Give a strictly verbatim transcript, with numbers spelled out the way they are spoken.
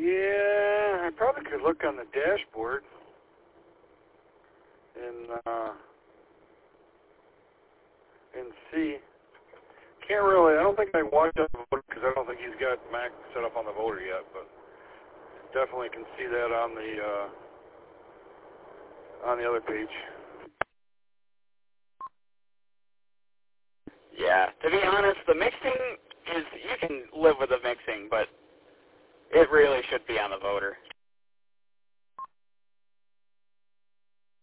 Yeah, I probably could look on the dashboard and uh, and see. Can't really. I don't think I watched the voter because I don't think he's got Mac set up on the voter yet. But definitely can see that on the uh, on the other page. Yeah, to be honest,